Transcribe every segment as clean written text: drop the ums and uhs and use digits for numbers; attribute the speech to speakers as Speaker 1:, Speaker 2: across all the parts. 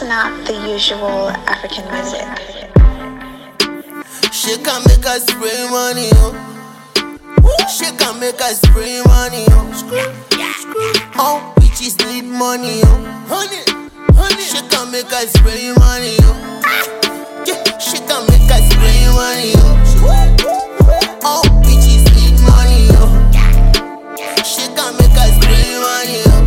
Speaker 1: not the usual African music.
Speaker 2: She can make us spray money, yo. She can make us spray money, yo. Oh, bitches need money, yo. Honey, she can make us spray money, yo. Yeah, she can make us spray money, yo. Oh, bitches need money, yo. She can make us spray money, yo.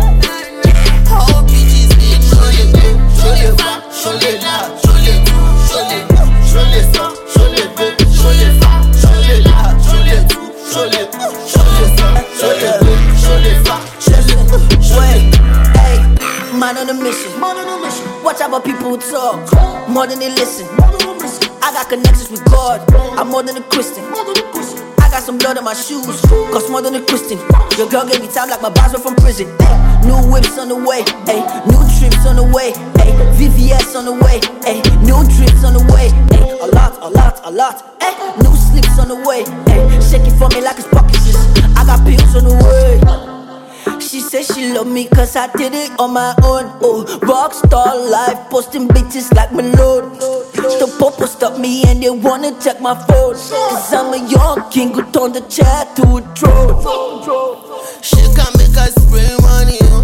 Speaker 2: Oh, bitches need money, yo. Show les femmes, show les là, show les tout, show les tout, show les sangs, show les deux, show les femmes, show les là, show les tout, show les tout, show les sangs, show les deux, show les femmes, show les tout, show les tout.
Speaker 3: Hey, man on a mission. Watch out what people talk, more than they listen. I got connections with God, I'm more than a Christian. I got some blood on my shoes, cost more than a Christian. Your girl gave me time like my boss were from prison. Ay, new whips on the way, ay, new trips on the way, ay, VVS on the way, ay, new trips on the way, ay, a lot, ay, new slips on the way, ay, shake it for me like it's pockets. I got pills on the way. She said she love me cause I did it on my own. Oh, rockstar life, posting bitches like Malone. The popo stop me and they wanna check my phone. Cause I'm a young king who turned the chat to a throne.
Speaker 2: She can make us spray money, yo.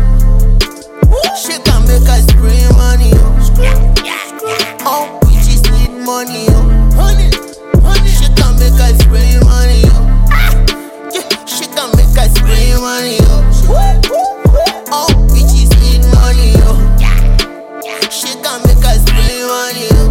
Speaker 2: She can make us spray money, yo. Oh, bitches need money, yo. Honey, she can make us spray money, yo. Yeah, she can make us spray money, yo. Oh, bitches need money, yo. She can make us spray money, yo.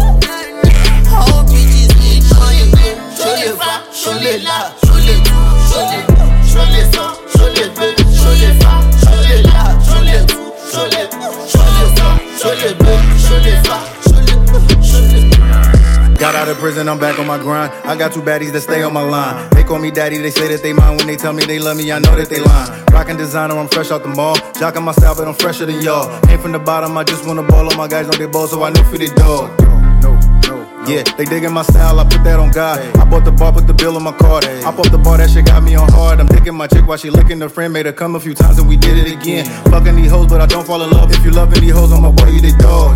Speaker 2: Oh, bitches need money, yo. Show les femmes, show les là, show les tout, show les tout, show les sangs, show les deux, show les femmes, show les là, show les tout, show les tout, show les sangs, show les deux, show les femmes, show les tout, show les tout.
Speaker 4: Got out of prison, I'm back on my grind. I got two baddies that stay on my line. They call me daddy, they say that they mine. When they tell me they love me, I know that they lying. Rockin' designer, I'm fresh out the mall. Jockin' my style, but I'm fresher than y'all. Ain't from the bottom, I just wanna ball. All my guys know they ball, so I knew for the dog. Yeah, they digging my style, I put that on God. I bought the bar, put the bill on my card. I pop the bar, that shit got me on hard. I'm digging my chick while she licking the friend. Made her come a few times and we did it again. Fucking these hoes, but I don't fall in love. If you loving these hoes, I'm a boy, you the dog.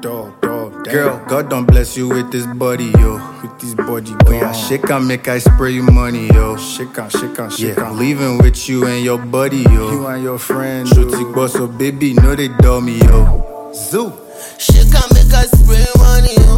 Speaker 4: Girl, God don't bless you with this body, yo. With this body, boy. Yeah, shit can make I spray you money, yo. Shit can. Yeah, I'm leaving with you and your buddy, yo. You and your friend, Shooty boss, so baby, know they dumb me, yo. Zoo.
Speaker 2: She can make us spray money, yo.